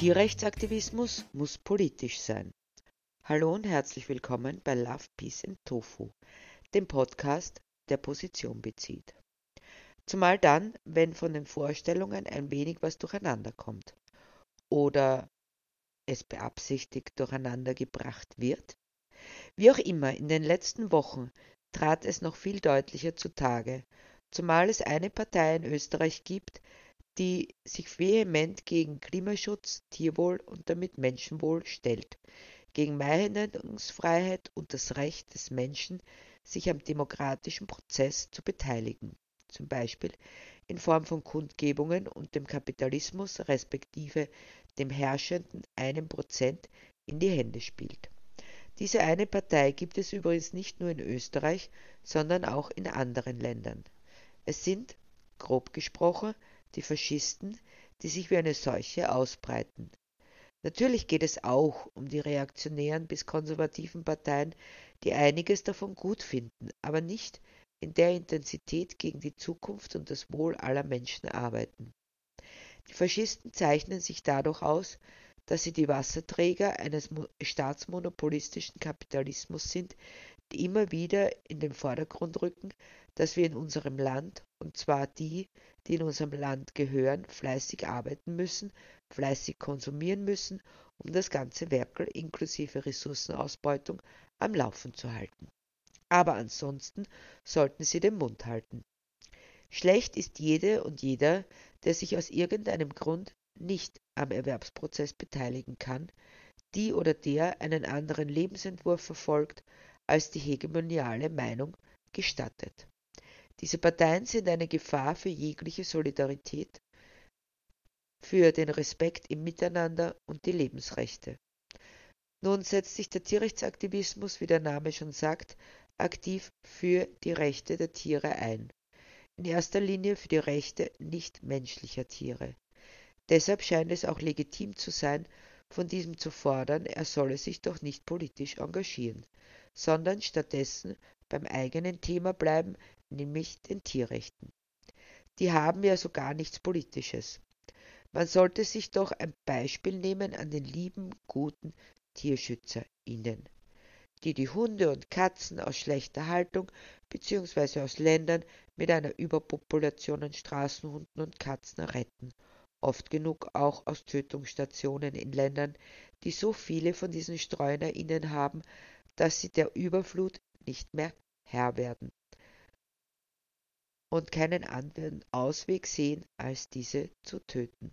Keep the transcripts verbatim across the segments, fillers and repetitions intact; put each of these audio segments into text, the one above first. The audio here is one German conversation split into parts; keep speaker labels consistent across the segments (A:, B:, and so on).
A: Tierrechtsaktivismus muss politisch sein. Hallo und herzlich willkommen bei Love, Peace and Tofu, dem Podcast, der Position bezieht. Zumal dann, wenn von den Vorstellungen ein wenig was durcheinander kommt oder es beabsichtigt durcheinander gebracht wird. Wie auch immer, in den letzten Wochen trat es noch viel deutlicher zutage, zumal es eine Partei in Österreich gibt, die sich vehement gegen Klimaschutz, Tierwohl und damit Menschenwohl stellt, gegen Meinungsfreiheit und das Recht des Menschen, sich am demokratischen Prozess zu beteiligen, zum Beispiel in Form von Kundgebungen und dem Kapitalismus respektive dem herrschenden einen Prozent in die Hände spielt. Diese eine Partei gibt es übrigens nicht nur in Österreich, sondern auch in anderen Ländern. Es sind, grob gesprochen, die Faschisten, die sich wie eine Seuche ausbreiten. Natürlich geht es auch um die reaktionären bis konservativen Parteien, die einiges davon gut finden, aber nicht in der Intensität gegen die Zukunft und das Wohl aller Menschen arbeiten. Die Faschisten zeichnen sich dadurch aus, dass sie die Wasserträger eines staatsmonopolistischen Kapitalismus sind, die immer wieder in den Vordergrund rücken, dass wir in unserem Land, und zwar die, die in unserem Land gehören, fleißig arbeiten müssen, fleißig konsumieren müssen, um das ganze Werkel inklusive Ressourcenausbeutung am Laufen zu halten. Aber ansonsten sollten sie den Mund halten. Schlecht ist jede und jeder, der sich aus irgendeinem Grund nicht am Erwerbsprozess beteiligen kann, die oder der einen anderen Lebensentwurf verfolgt, als die hegemoniale Meinung gestattet. Diese Parteien sind eine Gefahr für jegliche Solidarität, für den Respekt im Miteinander und die Lebensrechte. Nun setzt sich der Tierrechtsaktivismus, wie der Name schon sagt, aktiv für die Rechte der Tiere ein. In erster Linie für die Rechte nichtmenschlicher Tiere. Deshalb scheint es auch legitim zu sein, von diesem zu fordern, er solle sich doch nicht politisch engagieren, sondern stattdessen beim eigenen Thema bleiben, nämlich den Tierrechten. Die haben ja so gar nichts Politisches. Man sollte sich doch ein Beispiel nehmen an den lieben, guten TierschützerInnen, die die Hunde und Katzen aus schlechter Haltung bzw. aus Ländern mit einer Überpopulation an Straßenhunden und Katzen retten, oft genug auch aus Tötungsstationen in Ländern, die so viele von diesen StreunerInnen haben, dass sie der Überflut nicht mehr Herr werden und keinen anderen Ausweg sehen, als diese zu töten.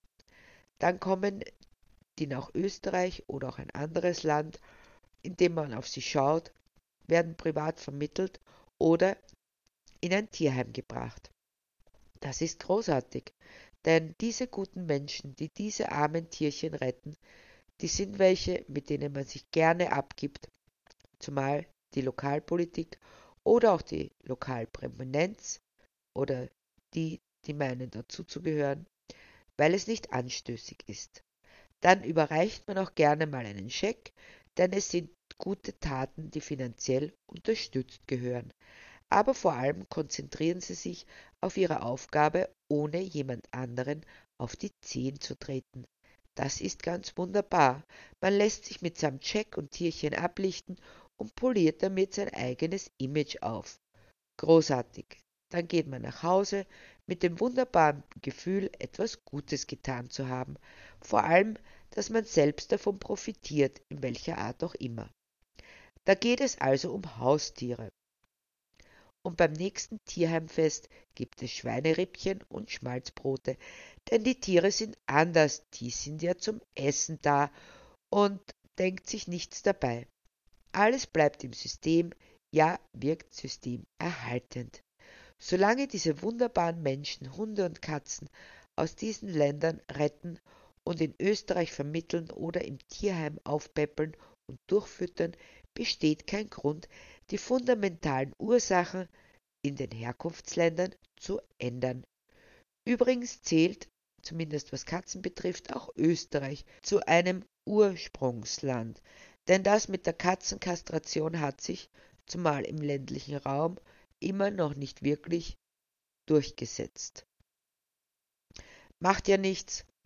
A: Dann kommen die nach Österreich oder auch ein anderes Land, in dem man auf sie schaut, werden privat vermittelt oder in ein Tierheim gebracht. Das ist großartig, denn diese guten Menschen, die diese armen Tierchen retten, die sind welche, mit denen man sich gerne abgibt, zumal die Lokalpolitik oder auch die Lokalpräeminenz oder die, die meinen dazuzugehören, weil es nicht anstößig ist. Dann überreicht man auch gerne mal einen Scheck, denn es sind gute Taten, die finanziell unterstützt gehören. Aber vor allem konzentrieren sie sich auf ihre Aufgabe, ohne jemand anderen auf die Zehen zu treten. Das ist ganz wunderbar. Man lässt sich mitsamt Scheck und Tierchen ablichten und poliert damit sein eigenes Image auf. Großartig. Dann geht man nach Hause mit dem wunderbaren Gefühl, etwas Gutes getan zu haben. Vor allem, dass man selbst davon profitiert, in welcher Art auch immer. Da geht es also um Haustiere. Und beim nächsten Tierheimfest gibt es Schweinerippchen und Schmalzbrote, denn die Tiere sind anders, die sind ja zum Essen da und denkt sich nichts dabei. Alles bleibt im System, ja, wirkt systemerhaltend. Solange diese wunderbaren Menschen Hunde und Katzen aus diesen Ländern retten und in Österreich vermitteln oder im Tierheim aufpäppeln und durchfüttern, besteht kein Grund, die fundamentalen Ursachen in den Herkunftsländern zu ändern. Übrigens zählt, zumindest was Katzen betrifft, auch Österreich zu einem Ursprungsland, denn das mit der Katzenkastration hat sich, zumal im ländlichen Raum, immer noch nicht wirklich durchgesetzt. Macht ja nichts,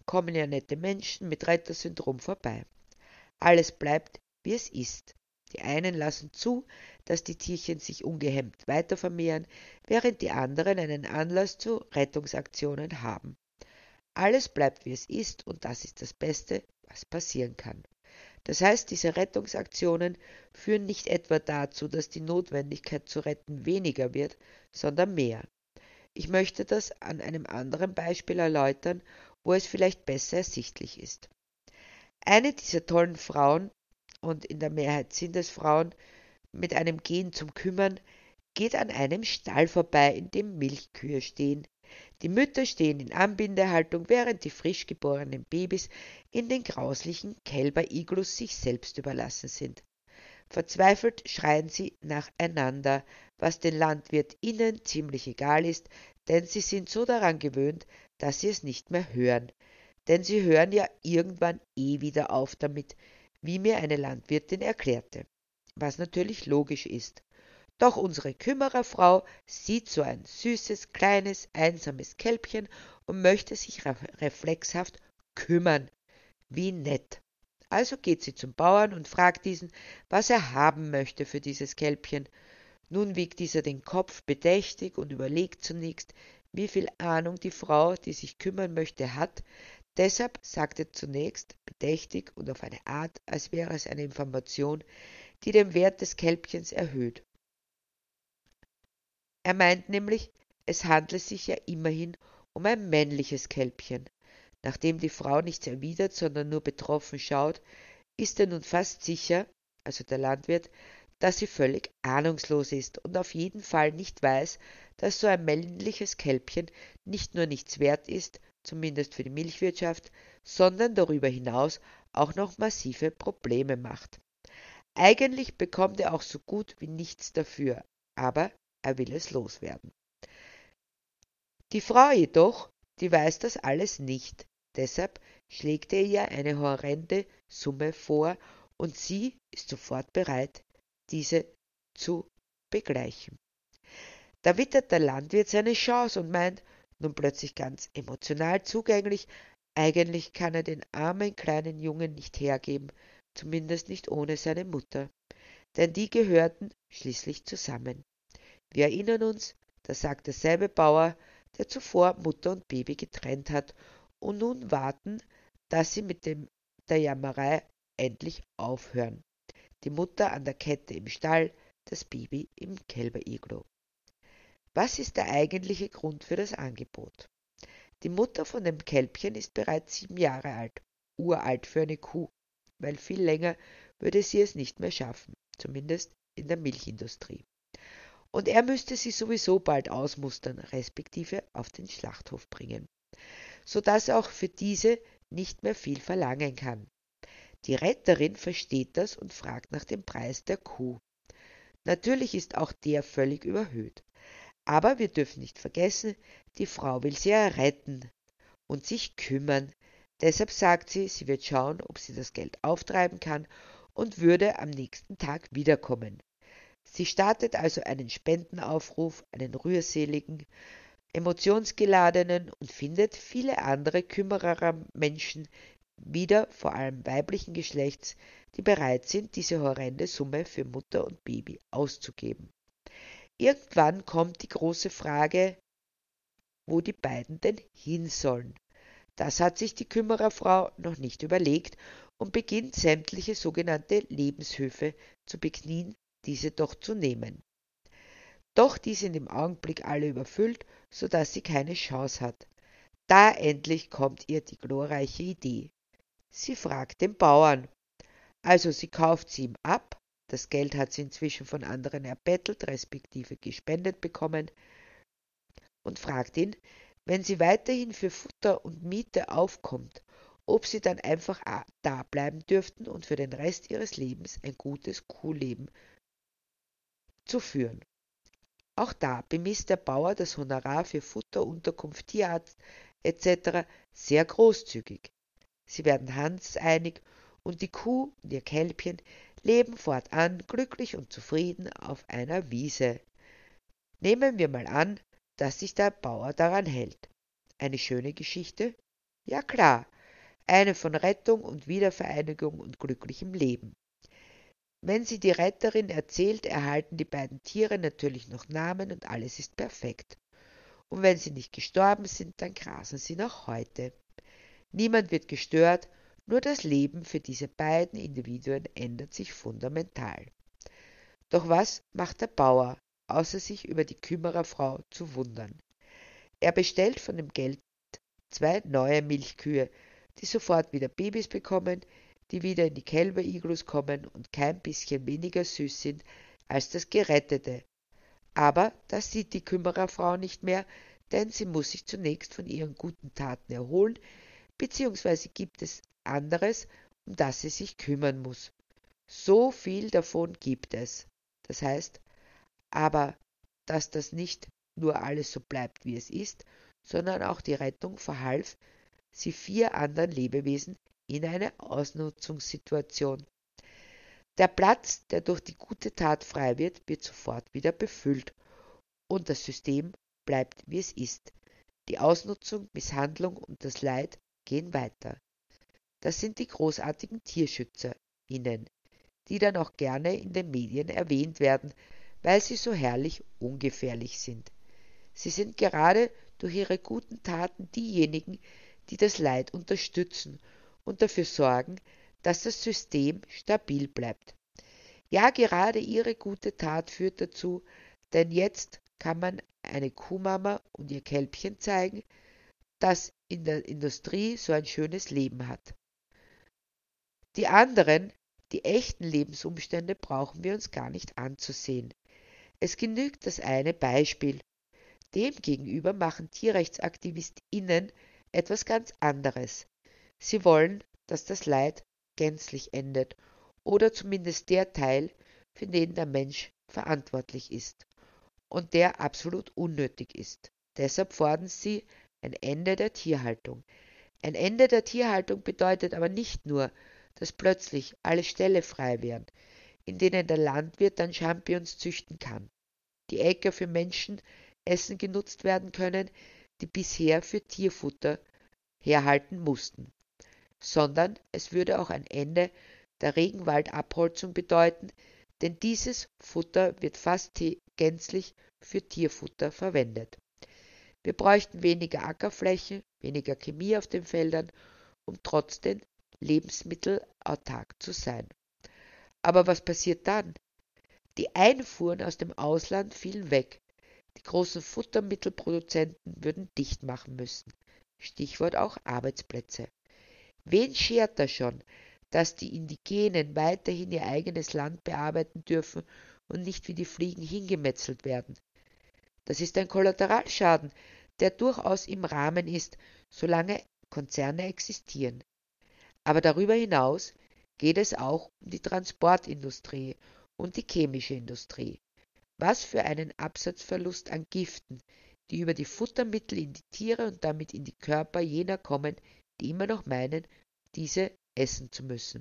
A: kommen ja nette Menschen mit Rettersyndrom vorbei. Alles bleibt, wie es ist. Die einen lassen zu, dass die Tierchen sich ungehemmt weitervermehren, während die anderen einen Anlass zu Rettungsaktionen haben. Alles bleibt, wie es ist, und das ist das Beste, was passieren kann. Das heißt, diese Rettungsaktionen führen nicht etwa dazu, dass die Notwendigkeit zu retten weniger wird, sondern mehr. Ich möchte das an einem anderen Beispiel erläutern, wo es vielleicht besser ersichtlich ist. Eine dieser tollen Frauen, und in der Mehrheit sind es Frauen, mit einem Gen zum Kümmern, geht an einem Stall vorbei, in dem Milchkühe stehen. Die Mütter stehen in Anbindehaltung, während die frisch geborenen Babys in den grauslichen Kälberiglus sich selbst überlassen sind. Verzweifelt schreien sie nacheinander, was den LandwirtInnen ziemlich egal ist, denn sie sind so daran gewöhnt, dass sie es nicht mehr hören. Denn sie hören ja irgendwann eh wieder auf damit, wie mir eine Landwirtin erklärte. Was natürlich logisch ist. Doch unsere Kümmererfrau sieht so ein süßes, kleines, einsames Kälbchen und möchte sich reflexhaft kümmern. Wie nett. Also geht sie zum Bauern und fragt diesen, was er haben möchte für dieses Kälbchen. Nun wiegt dieser den Kopf bedächtig und überlegt zunächst, wie viel Ahnung die Frau, die sich kümmern möchte, hat. Deshalb sagt er zunächst bedächtig und auf eine Art, als wäre es eine Information, die den Wert des Kälbchens erhöht. Er meint nämlich, es handle sich ja immerhin um ein männliches Kälbchen. Nachdem die Frau nichts erwidert, sondern nur betroffen schaut, ist er nun fast sicher, also der Landwirt, dass sie völlig ahnungslos ist und auf jeden Fall nicht weiß, dass so ein männliches Kälbchen nicht nur nichts wert ist, zumindest für die Milchwirtschaft, sondern darüber hinaus auch noch massive Probleme macht. Eigentlich bekommt er auch so gut wie nichts dafür, aber er will es loswerden. Die Frau jedoch, die weiß das alles nicht, deshalb schlägt er ihr eine horrende Summe vor und sie ist sofort bereit, diese zu begleichen. Da wittert der Landwirt seine Chance und meint, nun plötzlich ganz emotional zugänglich, eigentlich kann er den armen kleinen Jungen nicht hergeben, zumindest nicht ohne seine Mutter, denn die gehörten schließlich zusammen. Wir erinnern uns, da sagt derselbe Bauer, der zuvor Mutter und Baby getrennt hat, und nun warten, dass sie mit dem, der Jammerei endlich aufhören. Die Mutter an der Kette im Stall, das Baby im Kälberiglo. Was ist der eigentliche Grund für das Angebot? Die Mutter von dem Kälbchen ist bereits sieben Jahre alt, uralt für eine Kuh, weil viel länger würde sie es nicht mehr schaffen, zumindest in der Milchindustrie. Und er müsste sie sowieso bald ausmustern, respektive auf den Schlachthof bringen, sodass er auch für diese nicht mehr viel verlangen kann. Die Retterin versteht das und fragt nach dem Preis der Kuh. Natürlich ist auch der völlig überhöht. Aber wir dürfen nicht vergessen, die Frau will sie ja retten und sich kümmern. Deshalb sagt sie, sie wird schauen, ob sie das Geld auftreiben kann und würde am nächsten Tag wiederkommen. Sie startet also einen Spendenaufruf, einen rührseligen, emotionsgeladenen und findet viele andere Kümmerer-Menschen wieder, vor allem weiblichen Geschlechts, die bereit sind, diese horrende Summe für Mutter und Baby auszugeben. Irgendwann kommt die große Frage, wo die beiden denn hin sollen. Das hat sich die Kümmererfrau noch nicht überlegt und beginnt sämtliche sogenannte Lebenshöfe zu beknien, diese doch zu nehmen. Doch die sind im Augenblick alle überfüllt, so dass sie keine Chance hat. Da endlich kommt ihr die glorreiche Idee. Sie fragt den Bauern. Also sie kauft sie ihm ab, das Geld hat sie inzwischen von anderen erbettelt, respektive gespendet bekommen, und fragt ihn, wenn sie weiterhin für Futter und Miete aufkommt, ob sie dann einfach da bleiben dürften und für den Rest ihres Lebens ein gutes Kuhleben zu führen. Auch da bemisst der Bauer das Honorar für Futter, Unterkunft, Tierarzt et cetera sehr großzügig. Sie werden handeinig und die Kuh und ihr Kälbchen leben fortan glücklich und zufrieden auf einer Wiese. Nehmen wir mal an, dass sich der Bauer daran hält. Eine schöne Geschichte? Ja klar, eine von Rettung und Wiedervereinigung und glücklichem Leben. Wenn sie die Retterin erzählt, erhalten die beiden Tiere natürlich noch Namen und alles ist perfekt. Und wenn sie nicht gestorben sind, dann grasen sie noch heute. Niemand wird gestört, nur das Leben für diese beiden Individuen ändert sich fundamental. Doch was macht der Bauer, außer sich über die Kümmererfrau zu wundern? Er bestellt von dem Geld zwei neue Milchkühe, die sofort wieder Babys bekommen, die wieder in die Kälberiglus kommen und kein bisschen weniger süß sind als das Gerettete. Aber das sieht die Kümmererfrau nicht mehr, denn sie muss sich zunächst von ihren guten Taten erholen, beziehungsweise gibt es anderes, um das sie sich kümmern muss. So viel davon gibt es. Das heißt aber, dass das nicht nur alles so bleibt, wie es ist, sondern auch die Rettung verhalf sie vier anderen Lebewesen in eine Ausnutzungssituation. Der Platz, der durch die gute Tat frei wird, wird sofort wieder befüllt und das System bleibt, wie es ist. Die Ausnutzung, Misshandlung und das Leid gehen weiter. Das sind die großartigen TierschützerInnen, die dann auch gerne in den Medien erwähnt werden, weil sie so herrlich ungefährlich sind. Sie sind gerade durch ihre guten Taten diejenigen, die das Leid unterstützen und dafür sorgen, dass das System stabil bleibt. Ja, gerade ihre gute Tat führt dazu, denn jetzt kann man eine Kuhmama und ihr Kälbchen zeigen, das in der Industrie so ein schönes Leben hat. Die anderen, die echten Lebensumstände brauchen wir uns gar nicht anzusehen. Es genügt das eine Beispiel. Demgegenüber machen TierrechtsaktivistInnen etwas ganz anderes. Sie wollen, dass das Leid gänzlich endet oder zumindest der Teil, für den der Mensch verantwortlich ist und der absolut unnötig ist. Deshalb fordern sie ein Ende der Tierhaltung. Ein Ende der Tierhaltung bedeutet aber nicht nur, dass plötzlich alle Ställe frei werden, in denen der Landwirt dann Champignons züchten kann, die Äcker für Menschen Essen genutzt werden können, die bisher für Tierfutter herhalten mussten, sondern es würde auch ein Ende der Regenwaldabholzung bedeuten, denn dieses Futter wird fast gänzlich für Tierfutter verwendet. Wir bräuchten weniger Ackerfläche, weniger Chemie auf den Feldern, um trotzdem lebensmittelautark zu sein. Aber was passiert dann? Die Einfuhren aus dem Ausland fielen weg. Die großen Futtermittelproduzenten würden dicht machen müssen. Stichwort auch Arbeitsplätze. Wen schert das schon, dass die Indigenen weiterhin ihr eigenes Land bearbeiten dürfen und nicht wie die Fliegen hingemetzelt werden? Das ist ein Kollateralschaden, der durchaus im Rahmen ist, solange Konzerne existieren. Aber darüber hinaus geht es auch um die Transportindustrie und die chemische Industrie. Was für einen Absatzverlust an Giften, die über die Futtermittel in die Tiere und damit in die Körper jener kommen, die immer noch meinen, diese essen zu müssen.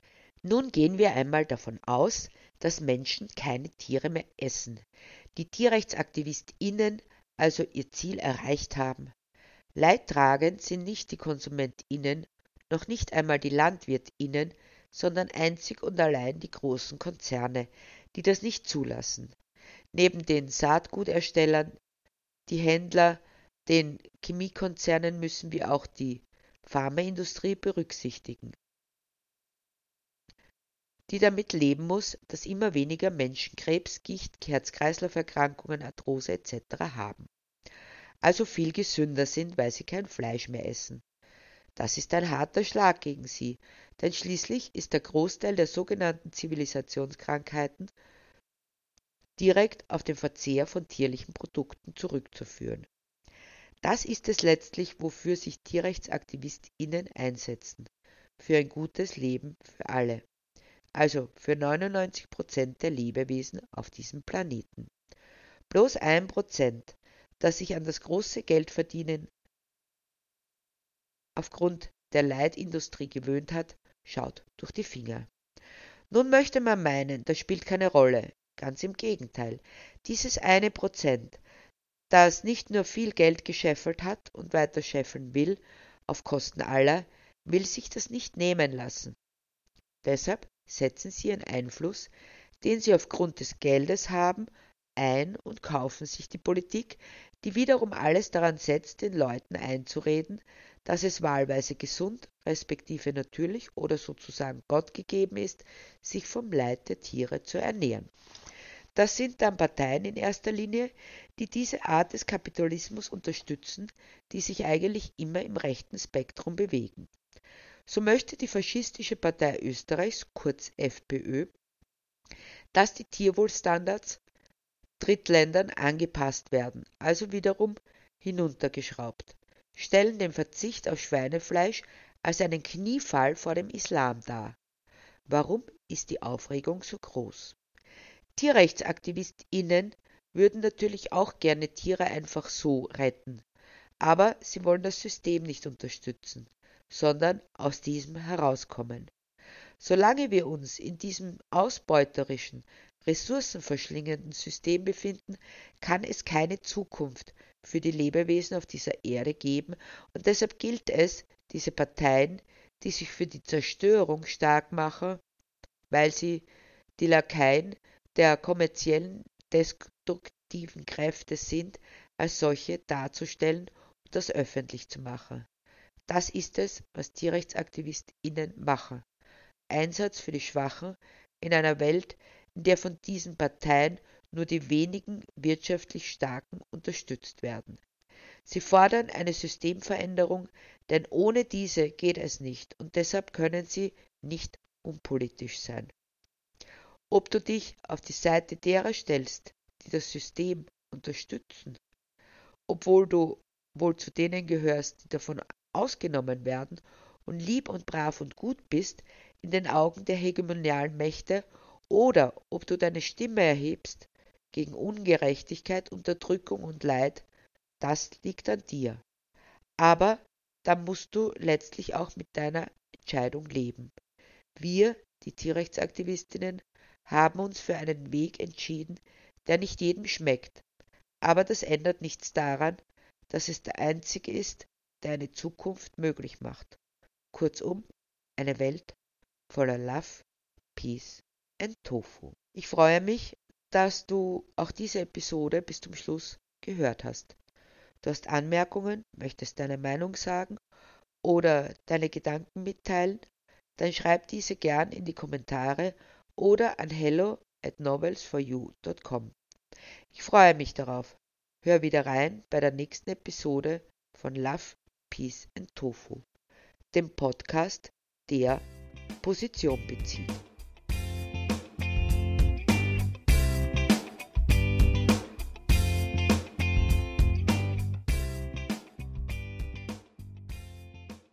A: Nun gehen wir einmal davon aus, dass Menschen keine Tiere mehr essen, die TierrechtsaktivistInnen also ihr Ziel erreicht haben. Leidtragend sind nicht die KonsumentInnen, noch nicht einmal die LandwirtInnen, sondern einzig und allein die großen Konzerne, die das nicht zulassen. Neben den Saatguterstellern, die Händler, den Chemiekonzernen müssen wir auch die Pharmaindustrie berücksichtigen, die damit leben muss, dass immer weniger Menschen Krebs, Gicht, Herz-Kreislauf-Erkrankungen, Arthrose et cetera haben. Also viel gesünder sind, weil sie kein Fleisch mehr essen. Das ist ein harter Schlag gegen sie, denn schließlich ist der Großteil der sogenannten Zivilisationskrankheiten direkt auf den Verzehr von tierlichen Produkten zurückzuführen. Das ist es letztlich, wofür sich TierrechtsaktivistInnen einsetzen. Für ein gutes Leben für alle. Also für neunundneunzig Prozent der Lebewesen auf diesem Planeten. Bloß ein Prozent, das sich an das große Geldverdienen aufgrund der Leitindustrie gewöhnt hat, schaut durch die Finger. Nun möchte man meinen, das spielt keine Rolle. Ganz im Gegenteil. Dieses eine Prozent, das nicht nur viel Geld gescheffelt hat und weiter scheffeln will, auf Kosten aller, will sich das nicht nehmen lassen. Deshalb setzen sie ihren Einfluss, den sie aufgrund des Geldes haben, ein und kaufen sich die Politik, die wiederum alles daran setzt, den Leuten einzureden, dass es wahlweise gesund, respektive natürlich oder sozusagen Gott gegeben ist, sich vom Leid der Tiere zu ernähren. Das sind dann Parteien in erster Linie, die diese Art des Kapitalismus unterstützen, die sich eigentlich immer im rechten Spektrum bewegen. So möchte die Faschistische Partei Österreichs, kurz FPÖ, dass die Tierwohlstandards Drittländern angepasst werden, also wiederum hinuntergeschraubt, stellen den Verzicht auf Schweinefleisch als einen Kniefall vor dem Islam dar. Warum ist die Aufregung so groß? TierrechtsaktivistInnen würden natürlich auch gerne Tiere einfach so retten, aber sie wollen das System nicht unterstützen, sondern aus diesem herauskommen. Solange wir uns in diesem ausbeuterischen, ressourcenverschlingenden System befinden, kann es keine Zukunft für die Lebewesen auf dieser Erde geben und deshalb gilt es, diese Parteien, die sich für die Zerstörung stark machen, weil sie die Lakaien der kommerziellen, destruktiven Kräfte sind, als solche darzustellen und das öffentlich zu machen. Das ist es, was TierrechtsaktivistInnen machen. Einsatz für die Schwachen in einer Welt, in der von diesen Parteien nur die wenigen wirtschaftlich Starken unterstützt werden. Sie fordern eine Systemveränderung, denn ohne diese geht es nicht und deshalb können sie nicht unpolitisch sein. Ob du dich auf die Seite derer stellst, die das System unterstützen, obwohl du wohl zu denen gehörst, die davon ausgenommen werden und lieb und brav und gut bist in den Augen der hegemonialen Mächte, oder ob du deine Stimme erhebst gegen Ungerechtigkeit, Unterdrückung und Leid, das liegt an dir. Aber dann musst du letztlich auch mit deiner Entscheidung leben. Wir, die Tierrechtsaktivistinnen, haben uns für einen Weg entschieden, der nicht jedem schmeckt, aber das ändert nichts daran, dass es der einzige ist, der eine Zukunft möglich macht. Kurzum, eine Welt voller Love, Peace and Tofu. Ich freue mich, dass du auch diese Episode bis zum Schluss gehört hast. Du hast Anmerkungen, möchtest deine Meinung sagen oder deine Gedanken mitteilen, dann schreib diese gern in die Kommentare oder an hello at novels for you dot com. Ich freue mich darauf. Hör wieder rein bei der nächsten Episode von Love, Peace and Tofu, dem Podcast, der Position bezieht.